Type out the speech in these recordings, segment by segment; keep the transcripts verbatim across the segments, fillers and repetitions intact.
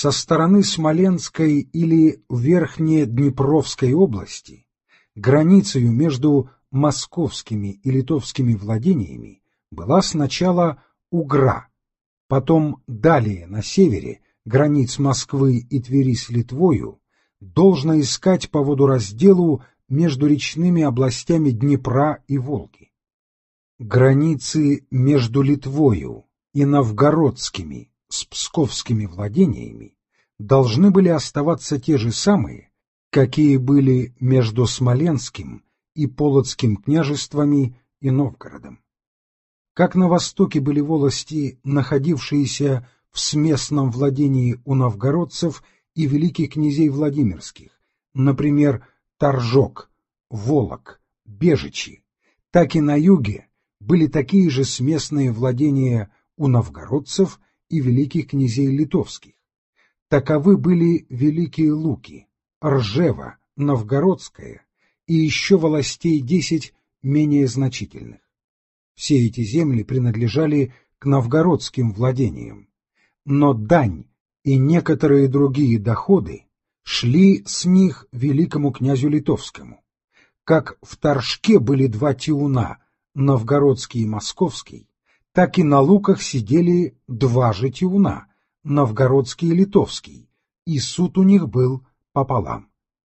Со стороны Смоленской или Верхнеднепровской области границею между московскими и литовскими владениями была сначала Угра, потом далее на севере границ Москвы и Твери с Литвою должно искать по водоразделу между речными областями Днепра и Волги. Границы между Литвою и новгородскими с псковскими владениями должны были оставаться те же самые, какие были между Смоленским и Полоцким княжествами и Новгородом. Как на востоке были волости, находившиеся в смесном владении у новгородцев и великих князей Владимирских, например, Торжок, Волок, Бежичи, так и на юге были такие же смесные владения у новгородцев и великих князей литовских. Таковы были Великие Луки, Ржева, Новгородская и еще волостей десять менее значительных. Все эти земли принадлежали к новгородским владениям, но дань и некоторые другие доходы шли с них великому князю литовскому. Как в Торжке были два тиуна, новгородский и московский, так и на Луках сидели два же тиуна, новгородский и литовский, и суд у них был пополам.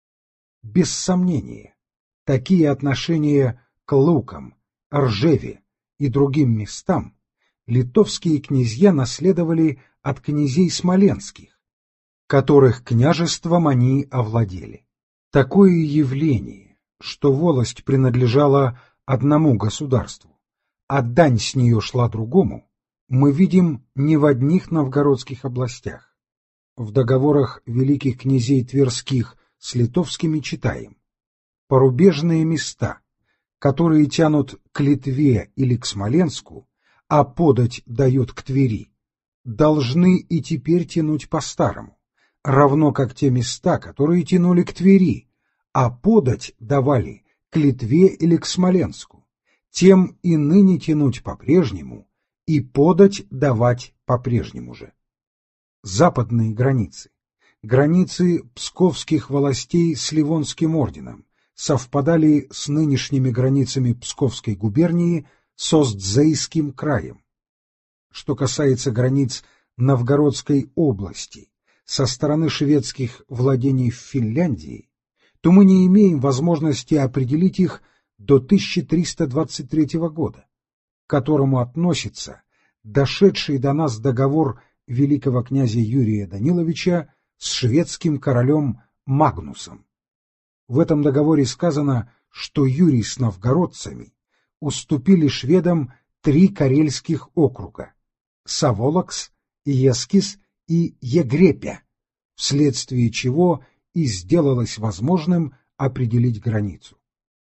Без сомнения, такие отношения к Лукам, Ржеве и другим местам литовские князья наследовали от князей смоленских, которых княжеством они овладели. Такое явление, что волость принадлежала одному государству, а дань с нее шла другому, мы видим не в одних новгородских областях. В договорах великих князей Тверских с литовскими читаем: порубежные места, которые тянут к Литве или к Смоленску, а подать дают к Твери, должны и теперь тянуть по-старому, равно как те места, которые тянули к Твери, а подать давали к Литве или к Смоленску, тем и ныне тянуть по-прежнему и подать давать по-прежнему же. Западные границы, границы псковских властей с Ливонским орденом, совпадали с нынешними границами Псковской губернии с Остзейским краем. Что касается границ Новгородской области со стороны шведских владений в Финляндии, то мы не имеем возможности определить их до тысяча триста двадцать третьего года, к которому относится дошедший до нас договор великого князя Юрия Даниловича с шведским королем Магнусом. В этом договоре сказано, что Юрий с новгородцами уступили шведам три карельских округа — Саволокс, Ескис и Егрепя, вследствие чего и сделалось возможным определить границу.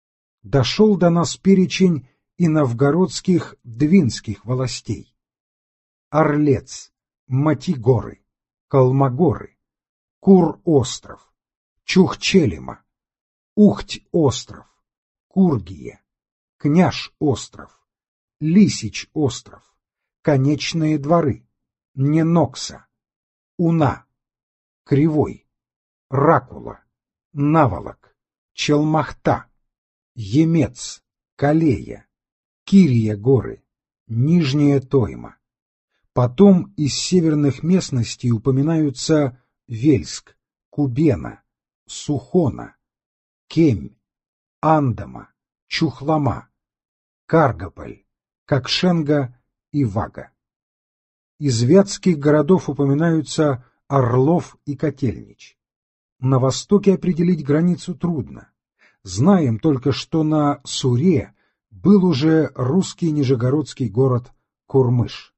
Дошел до нас перечень и новгородских двинских властей: Орлец, Матигоры, Колмогоры, Кур-остров, Чухчелема, Ухть-остров, Кургия, Княж-остров, Лисич-остров, Конечные дворы, Ненокса, Уна, Кривой, Ракула, Наволок, Челмахта, Емец, Калея, Кирия горы, Нижняя Тойма. Потом из северных местностей упоминаются Вельск, Кубена, Сухона, Кемь, Андама, Чухлома, Каргополь, Кокшенга и Вага. Из вятских городов упоминаются Орлов и Котельнич. На востоке определить границу трудно. Знаем только, что на Суре был уже русский нижегородский город Курмыш.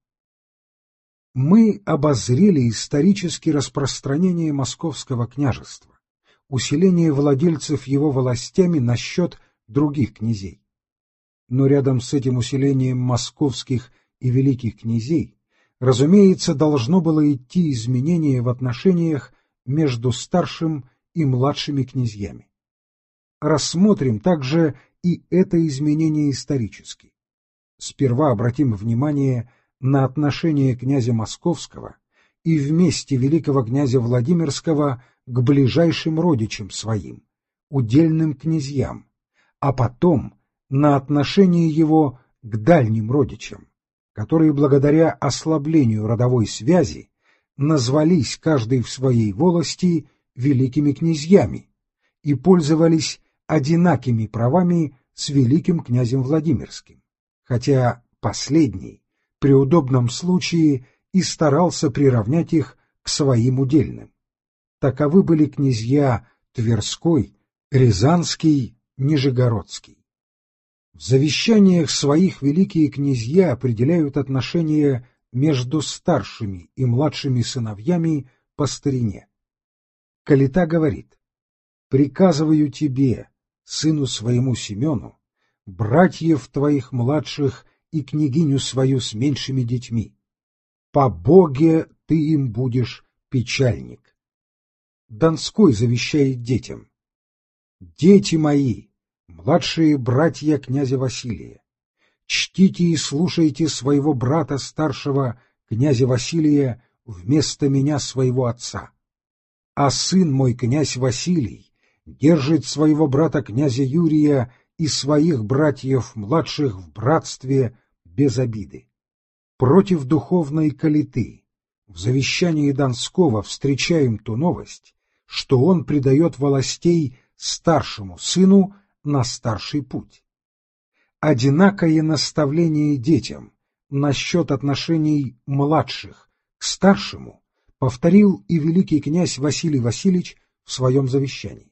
Мы обозрели исторически распространение Московского княжества, усиление владельцев его властями насчет других князей. Но рядом с этим усилением московских и великих князей, разумеется, должно было идти изменение в отношениях между старшим и младшими князьями. Рассмотрим также и это изменение исторически. Сперва обратим внимание на отношение князя Московского и вместе великого князя Владимирского к ближайшим родичам своим, удельным князьям, а потом на отношение его к дальним родичам, которые благодаря ослаблению родовой связи назвались каждый в своей волости великими князьями и пользовались одинакими правами с великим князем Владимирским, хотя последний при удобном случае и старался приравнять их к своим удельным. Таковы были князья Тверской, Рязанский, Нижегородский. В завещаниях своих великие князья определяют отношения между старшими и младшими сыновьями по старине. Калита говорит: «Приказываю тебе, сыну своему Семену, братьев твоих младших и княгиню свою с меньшими детьми. По Боге ты им будешь печальник». Донской завещает детям: «Дети мои, младшие братья князя Василия, чтите и слушайте своего брата старшего князя Василия вместо меня своего отца. А сын мой князь Василий держит своего брата князя Юрия и своих братьев младших в братстве без обиды». Против духовной калиты в завещании Донского встречаем ту новость, что он предает волостей старшему сыну на старший путь. Одинакое наставление детям насчет отношений младших к старшему повторил и великий князь Василий Васильевич в своем завещании.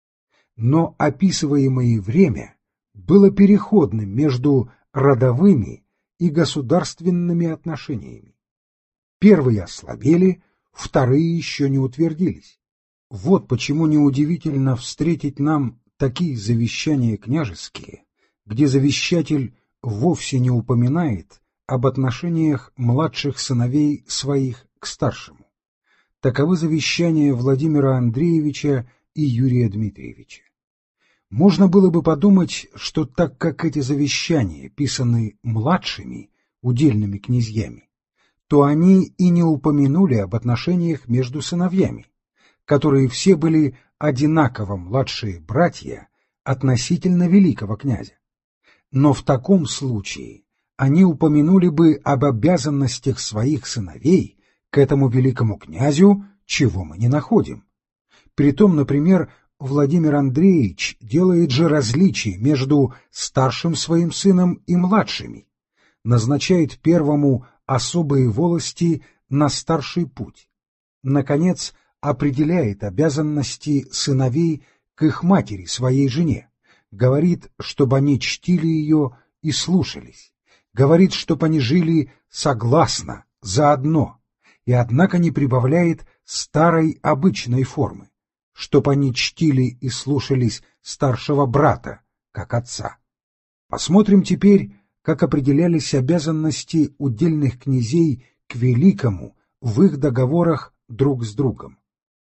Но описываемое время было переходным между родовыми и государственными отношениями. Первые ослабели, вторые еще не утвердились. Вот почему неудивительно встретить нам такие завещания княжеские, где завещатель вовсе не упоминает об отношениях младших сыновей своих к старшему. Таковы завещания Владимира Андреевича и Юрия Дмитриевича. Можно было бы подумать, что так как эти завещания писаны младшими, удельными князьями, то они и не упомянули об отношениях между сыновьями, которые все были одинаково младшие братья относительно великого князя. Но в таком случае они упомянули бы об обязанностях своих сыновей к этому великому князю, чего мы не находим. Притом, например, Владимир Андреевич делает же различие между старшим своим сыном и младшими, назначает первому особые волости на старший путь, наконец, определяет обязанности сыновей к их матери, своей жене, говорит, чтобы они чтили ее и слушались, говорит, чтобы они жили согласно, заодно, и однако не прибавляет старой обычной формы, чтоб они чтили и слушались старшего брата, как отца. Посмотрим теперь, как определялись обязанности удельных князей к великому в их договорах друг с другом.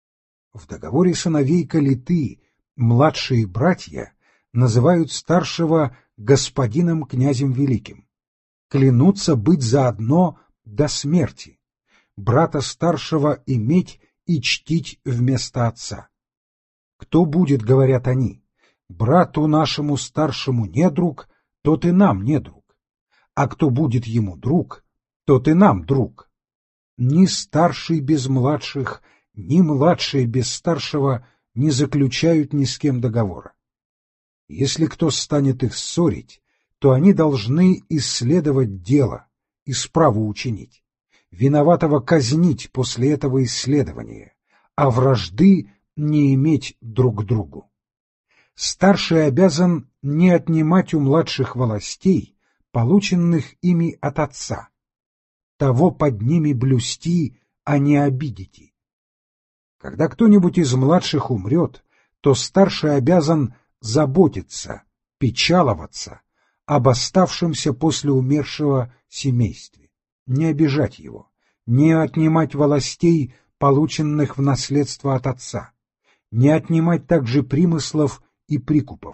В договоре сыновей калиты младшие братья называют старшего господином князем великим, клянутся быть заодно до смерти, брата старшего иметь и чтить вместо отца. Кто будет, говорят они, брату нашему старшему не друг, тот и нам не друг, а кто будет ему друг, тот и нам друг. Ни старший без младших, ни младшие без старшего не заключают ни с кем договора. Если кто станет их ссорить, то они должны исследовать дело и справу учинить, виноватого казнить после этого исследования, а вражды не иметь друг к другу. Старший обязан не отнимать у младших волостей, полученных ими от отца, того под ними блюсти, а не обидите. Когда кто-нибудь из младших умрет, то старший обязан заботиться, печаловаться об оставшемся после умершего семействе, не обижать его, не отнимать волостей, полученных в наследство от отца, не отнимать также примыслов и прикупов.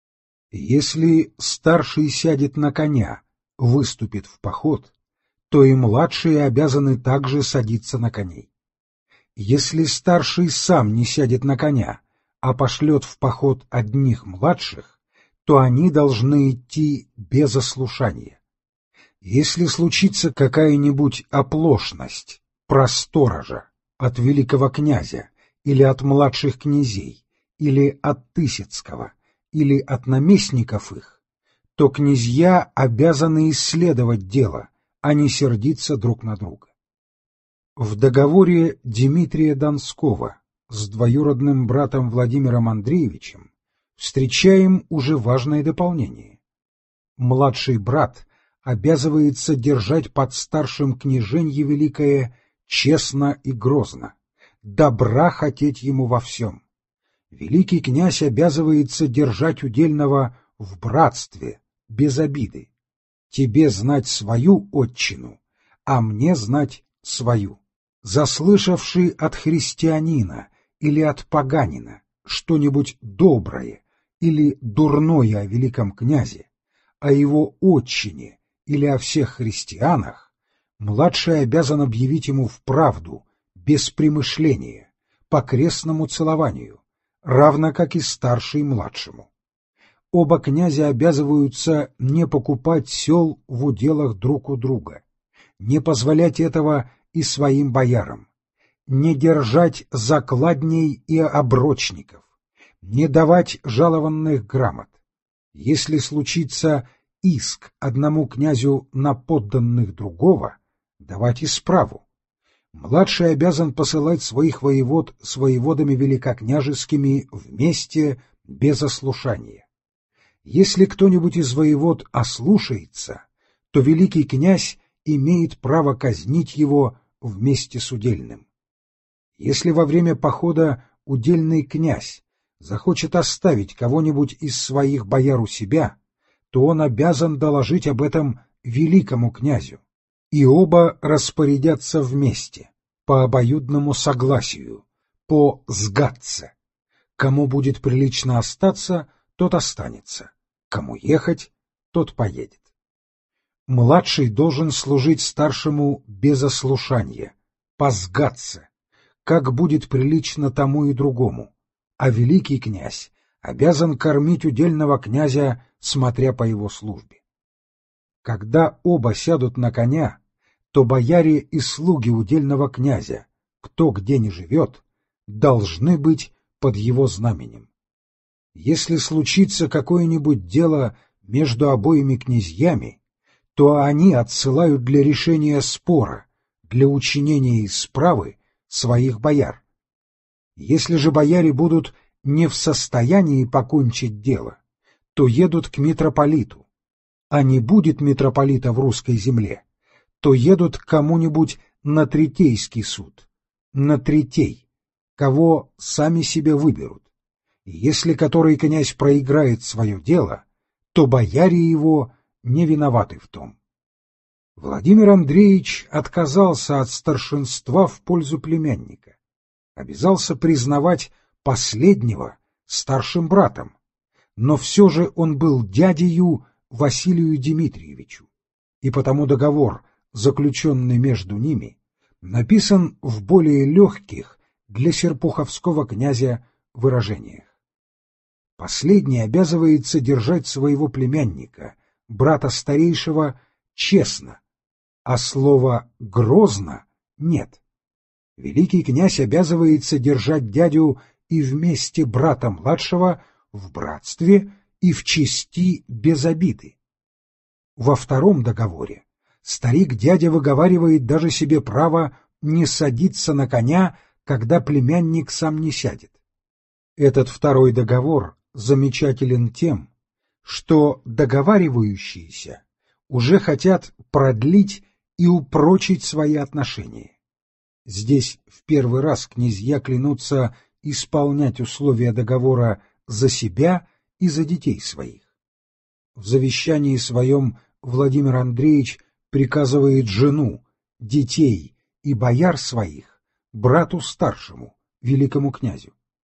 Если старший сядет на коня, выступит в поход, то и младшие обязаны также садиться на коней. Если старший сам не сядет на коня, а пошлет в поход одних младших, то они должны идти без ослушания. Если случится какая-нибудь оплошность про сторожа от великого князя или от младших князей, или от Тысяцкого, или от наместников их, то князья обязаны исследовать дело, а не сердиться друг на друга. В договоре Дмитрия Донского с двоюродным братом Владимиром Андреевичем встречаем уже важное дополнение. Младший брат обязывается держать под старшим княженье великое честно и грозно, добра хотеть ему во всем. Великий князь обязывается держать удельного в братстве, без обиды. Тебе знать свою отчину, а мне знать свою. Заслышавший от христианина или от поганина что-нибудь доброе или дурное о великом князе, о его отчине или о всех христианах, младший обязан объявить ему вправду, без примышления, по крестному целованию, равно как и старший младшему. Оба князя обязываются не покупать сел в уделах друг у друга, не позволять этого и своим боярам, не держать закладней и оброчников, не давать жалованных грамот. Если случится иск одному князю на подданных другого, давать исправу. Младший обязан посылать своих воевод с воеводами великокняжескими вместе без ослушания. Если кто-нибудь из воевод ослушается, то великий князь имеет право казнить его вместе с удельным. Если во время похода удельный князь захочет оставить кого-нибудь из своих бояр у себя, то он обязан доложить об этом великому князю, и оба распорядятся вместе, по обоюдному согласию, по сгадце. Кому будет прилично остаться, тот останется, кому ехать, тот поедет. Младший должен служить старшему без ослушания, по сгадце, как будет прилично тому и другому, а великий князь обязан кормить удельного князя, смотря по его службе. Когда оба сядут на коня, то бояре и слуги удельного князя, кто где ни живет, должны быть под его знаменем. Если случится какое-нибудь дело между обоими князьями, то они отсылают для решения спора, для учинения исправы своих бояр. Если же бояре будут не в состоянии покончить дело, то едут к митрополиту, а не будет митрополита в русской земле, то едут к кому-нибудь на Третейский суд, на Третей, кого сами себе выберут. И если который князь проиграет свое дело, то бояре его не виноваты в том. Владимир Андреевич отказался от старшинства в пользу племянника, обязался признавать последнего старшим братом, но все же он был дядею Василию Дмитриевичу, и потому договор, заключенный между ними, написан в более легких для серпуховского князя выражениях. Последний обязывается держать своего племянника, брата старейшего, честно, а слова «грозно» нет. Великий князь обязывается держать дядю и вместе брата младшего в братстве и в чести без обиды. Во втором договоре старик-дядя выговаривает даже себе право не садиться на коня, когда племянник сам не сядет. Этот второй договор замечателен тем, что договаривающиеся уже хотят продлить и упрочить свои отношения. Здесь в первый раз князья клянутся исполнять условия договора за себя и за детей своих. В завещании своем Владимир Андреевич приказывает жену, детей и бояр своих брату старшему, великому князю.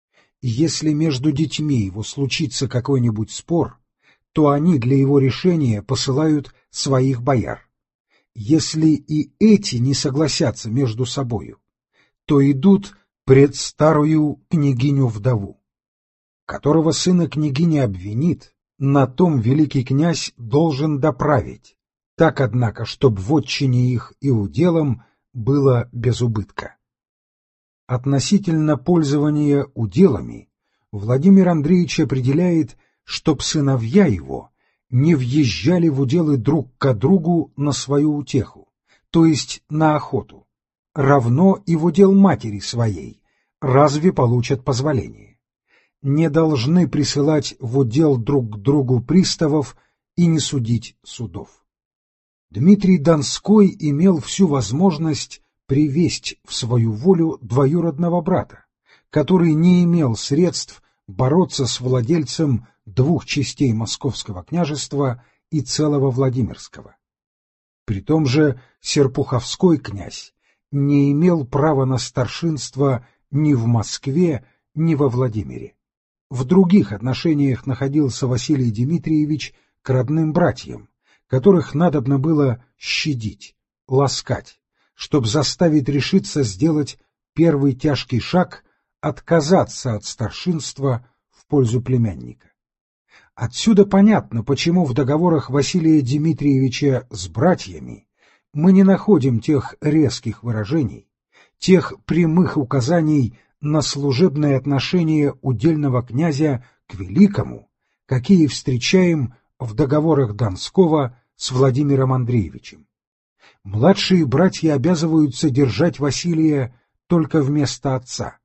Если между детьми его случится какой-нибудь спор, то они для его решения посылают своих бояр. Если и эти не согласятся между собою, что идут пред старую княгиню-вдову. Которого сына княгини обвинит, на том великий князь должен доправить, так, однако, чтоб в отчине их и уделом было без убытка. Относительно пользования уделами Владимир Андреевич определяет, чтоб сыновья его не въезжали в уделы друг к другу на свою утеху, то есть на охоту, равно и в удел матери своей, разве получат позволение. Не должны присылать в удел друг к другу приставов и не судить судов. Дмитрий Донской имел всю возможность привесть в свою волю двоюродного брата, который не имел средств бороться с владельцем двух частей Московского княжества и целого Владимирского. При том же Серпуховской князь не имел права на старшинство ни в Москве, ни во Владимире. В других отношениях находился Василий Дмитриевич к родным братьям, которых надобно было щадить, ласкать, чтоб заставить решиться сделать первый тяжкий шаг — отказаться от старшинства в пользу племянника. Отсюда понятно, почему в договорах Василия Дмитриевича с братьями мы не находим тех резких выражений, тех прямых указаний на служебное отношение удельного князя к великому, какие встречаем в договорах Донского с Владимиром Андреевичем. Младшие братья обязываются держать Василия только вместо отца,